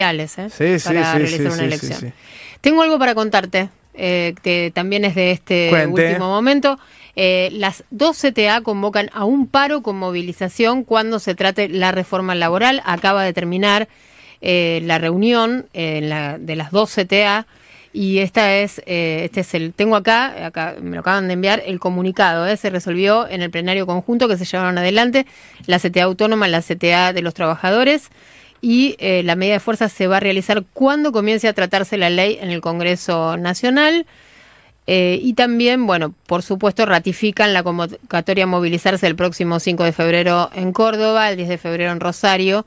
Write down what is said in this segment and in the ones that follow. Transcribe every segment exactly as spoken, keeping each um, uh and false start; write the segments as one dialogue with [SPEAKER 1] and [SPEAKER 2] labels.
[SPEAKER 1] ¿eh?
[SPEAKER 2] Sí,
[SPEAKER 1] para
[SPEAKER 2] sí,
[SPEAKER 1] realizar
[SPEAKER 2] sí,
[SPEAKER 1] una
[SPEAKER 2] sí,
[SPEAKER 1] elección.
[SPEAKER 2] sí, sí.
[SPEAKER 1] Tengo algo para contarte, eh, que también es de este
[SPEAKER 2] Cuente.
[SPEAKER 1] último momento. Eh, las dos C T A convocan a un paro con movilización cuando se trate la reforma laboral. Acaba de terminar eh, la reunión eh, en la, de las dos C T A. Y esta es, eh, este es el, tengo acá, acá me lo acaban de enviar, el comunicado, ¿eh? Se resolvió en el plenario conjunto que se llevaron adelante la C T A autónoma, la C T A de los trabajadores, y eh, la medida de fuerza se va a realizar cuando comience a tratarse la ley en el Congreso Nacional. Eh, y también, bueno, por supuesto, ratifican la convocatoria a movilizarse el próximo cinco de febrero en Córdoba, el diez de febrero en Rosario,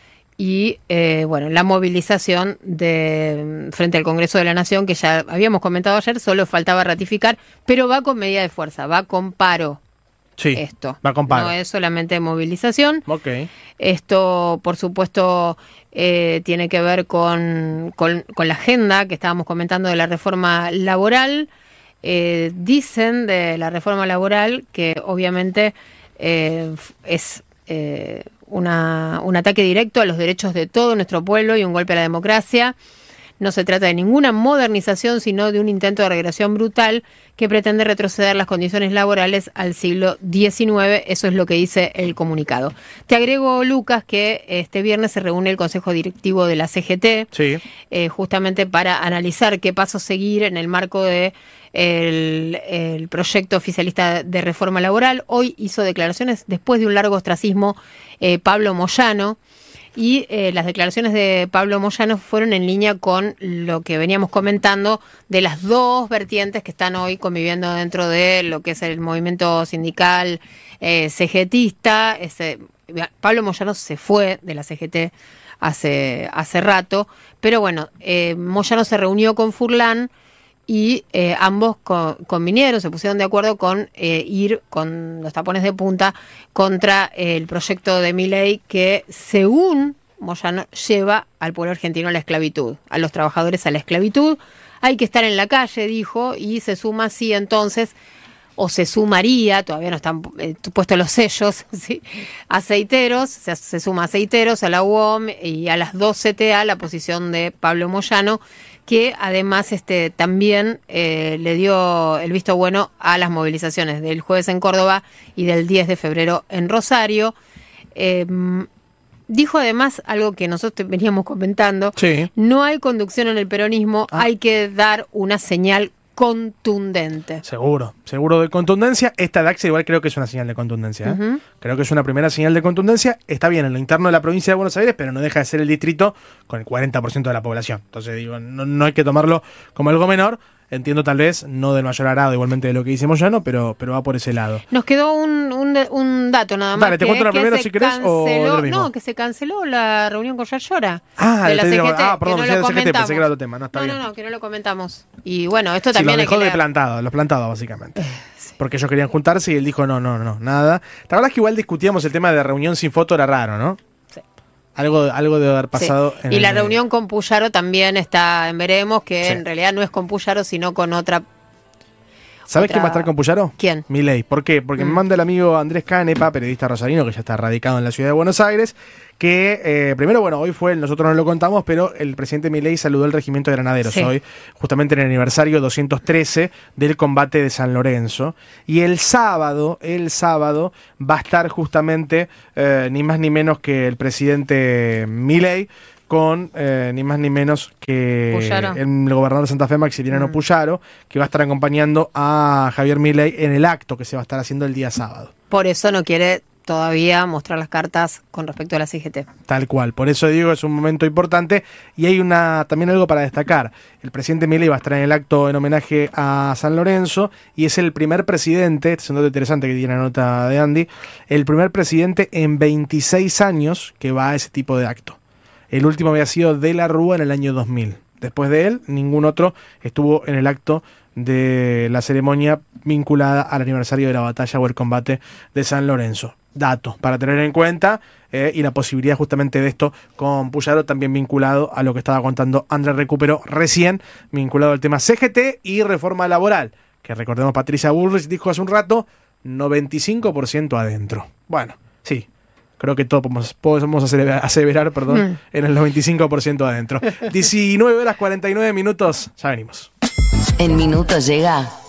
[SPEAKER 1] y eh, bueno, la movilización de frente al Congreso de la Nación, que ya habíamos comentado ayer, solo faltaba ratificar, pero va con medida de fuerza, va con paro.
[SPEAKER 2] Sí,
[SPEAKER 1] esto
[SPEAKER 2] va con paro.
[SPEAKER 1] No es solamente movilización.
[SPEAKER 2] Ok.
[SPEAKER 1] Esto, por supuesto, eh, tiene que ver con, con, con la agenda que estábamos comentando de la reforma laboral. Eh, dicen de la reforma laboral que obviamente eh, es eh, una, un ataque directo a los derechos de todo nuestro pueblo y un golpe a la democracia. No se trata de ninguna modernización, sino de un intento de regresión brutal que pretende retroceder las condiciones laborales al siglo diecinueve. Eso es lo que dice el comunicado. Te agrego, Lucas, que este viernes se reúne el Consejo Directivo de la C G T,
[SPEAKER 2] Sí.
[SPEAKER 1] eh, justamente para analizar qué pasos seguir en el marco de el, el proyecto oficialista de reforma laboral. Hoy hizo declaraciones, después de un largo ostracismo, eh, Pablo Moyano. Y eh, las declaraciones de Pablo Moyano fueron en línea con lo que veníamos comentando de las dos vertientes que están hoy conviviendo dentro de lo que es el movimiento sindical eh, cegetista. Ese, Pablo Moyano se fue de la C G T hace, hace rato, pero bueno, eh, Moyano se reunió con Furlan y eh, ambos co- convinieron, se pusieron de acuerdo con eh, ir con los tapones de punta contra eh, el proyecto de Milei que, según Moyano, lleva al pueblo argentino a la esclavitud, a los trabajadores a la esclavitud. Hay que estar en la calle, dijo, y se suma así entonces, o se sumaría, todavía no están eh, puestos los sellos, ¿sí? Aceiteros, se, se suma Aceiteros, a la U O M y a las dos C T A la posición de Pablo Moyano, que además este también eh, le dio el visto bueno a las movilizaciones del jueves en Córdoba y del diez de febrero en Rosario. Eh, dijo además algo que nosotros veníamos comentando,
[SPEAKER 2] Sí.
[SPEAKER 1] no hay conducción en el peronismo,
[SPEAKER 2] Ah.
[SPEAKER 1] hay que dar una señal contundente.
[SPEAKER 2] Seguro, seguro de contundencia. Esta D A X igual creo que es una señal de contundencia. ¿eh?
[SPEAKER 1] Ujú.
[SPEAKER 2] Creo que es una primera señal de contundencia. Está bien en lo interno de la provincia de Buenos Aires, pero no deja de ser el distrito con el cuarenta por ciento de la población. Entonces digo, no, no hay que tomarlo como algo menor. Entiendo tal vez, no del mayor agrado igualmente de lo que dice Moyano, pero, pero va por ese lado.
[SPEAKER 1] Nos quedó un, un, un dato nada más.
[SPEAKER 2] Dale, ¿te
[SPEAKER 1] que
[SPEAKER 2] cuento
[SPEAKER 1] es
[SPEAKER 2] la
[SPEAKER 1] que
[SPEAKER 2] primero
[SPEAKER 1] se
[SPEAKER 2] si querés o
[SPEAKER 1] canceló-
[SPEAKER 2] de lo mismo?
[SPEAKER 1] No, que se canceló la reunión con Yayora
[SPEAKER 2] Ah,
[SPEAKER 1] de la
[SPEAKER 2] te
[SPEAKER 1] C
[SPEAKER 2] digo-
[SPEAKER 1] G T.
[SPEAKER 2] ah, perdón,
[SPEAKER 1] que no
[SPEAKER 2] decía
[SPEAKER 1] lo
[SPEAKER 2] de C G T, pensé
[SPEAKER 1] comentamos.
[SPEAKER 2] que era otro tema. No, está
[SPEAKER 1] no,
[SPEAKER 2] bien.
[SPEAKER 1] no, no, que no lo comentamos. Y bueno, esto
[SPEAKER 2] Sí,
[SPEAKER 1] también
[SPEAKER 2] lo
[SPEAKER 1] hay
[SPEAKER 2] dejó
[SPEAKER 1] que
[SPEAKER 2] de
[SPEAKER 1] leer.
[SPEAKER 2] plantado, los plantados básicamente. Porque ellos querían juntarse y él dijo no, no, no, nada. ¿Te acuerdas que igual discutíamos el tema de reunión sin foto? Era raro, ¿no?
[SPEAKER 1] Sí.
[SPEAKER 2] Algo, algo debe haber
[SPEAKER 1] Sí.
[SPEAKER 2] pasado. en
[SPEAKER 1] Y
[SPEAKER 2] el
[SPEAKER 1] la
[SPEAKER 2] medio.
[SPEAKER 1] reunión con Puyaro también está en veremos, que
[SPEAKER 2] Sí.
[SPEAKER 1] en realidad no es con Puyaro, sino con otra.
[SPEAKER 2] ¿Sabés
[SPEAKER 1] otra-
[SPEAKER 2] quién va a estar con Puyaro?
[SPEAKER 1] ¿Quién?
[SPEAKER 2] Milei. ¿Por qué? Porque
[SPEAKER 1] Mm.
[SPEAKER 2] me manda el amigo Andrés Canepa, periodista rosarino que ya está radicado en la ciudad de Buenos Aires, que eh, primero, bueno, hoy fue, nosotros no lo contamos, pero el presidente Milei saludó el regimiento de granaderos
[SPEAKER 1] Sí.
[SPEAKER 2] hoy, justamente en el aniversario doscientos trece del combate de San Lorenzo. Y el sábado, el sábado, va a estar justamente eh, ni más ni menos que el presidente Milei con eh, ni más ni menos que
[SPEAKER 1] Puyaro.
[SPEAKER 2] el gobernador de Santa Fe, Maximiliano
[SPEAKER 1] Mm.
[SPEAKER 2] Puyaro, que va a estar acompañando a Javier Milei en el acto que se va a estar haciendo el día sábado.
[SPEAKER 1] Por eso no quiere todavía mostrar las cartas con respecto a la C G T.
[SPEAKER 2] Tal cual, por eso digo es un momento importante y hay una también algo para destacar. El presidente Milei va a estar en el acto en homenaje a San Lorenzo y es el primer presidente, este es un dato interesante que tiene la nota de Andy, el primer presidente en veintiséis años que va a ese tipo de acto. El último había sido De la Rúa en el año dos mil. Después de él, ningún otro estuvo en el acto de la ceremonia vinculada al aniversario de la batalla o el combate de San Lorenzo. Dato para tener en cuenta eh, y la posibilidad justamente de esto con Puyaro también vinculado a lo que estaba contando Andrés Recupero recién, vinculado al tema C G T y reforma laboral, que recordemos Patricia Bullrich dijo hace un rato, noventa y cinco por ciento adentro. Bueno, sí. creo que todos podemos, podemos aseverar, aseverar perdón, mm. en el noventa y cinco por ciento adentro. diecinueve horas cuarenta y nueve minutos, ya venimos.
[SPEAKER 3] En minutos llega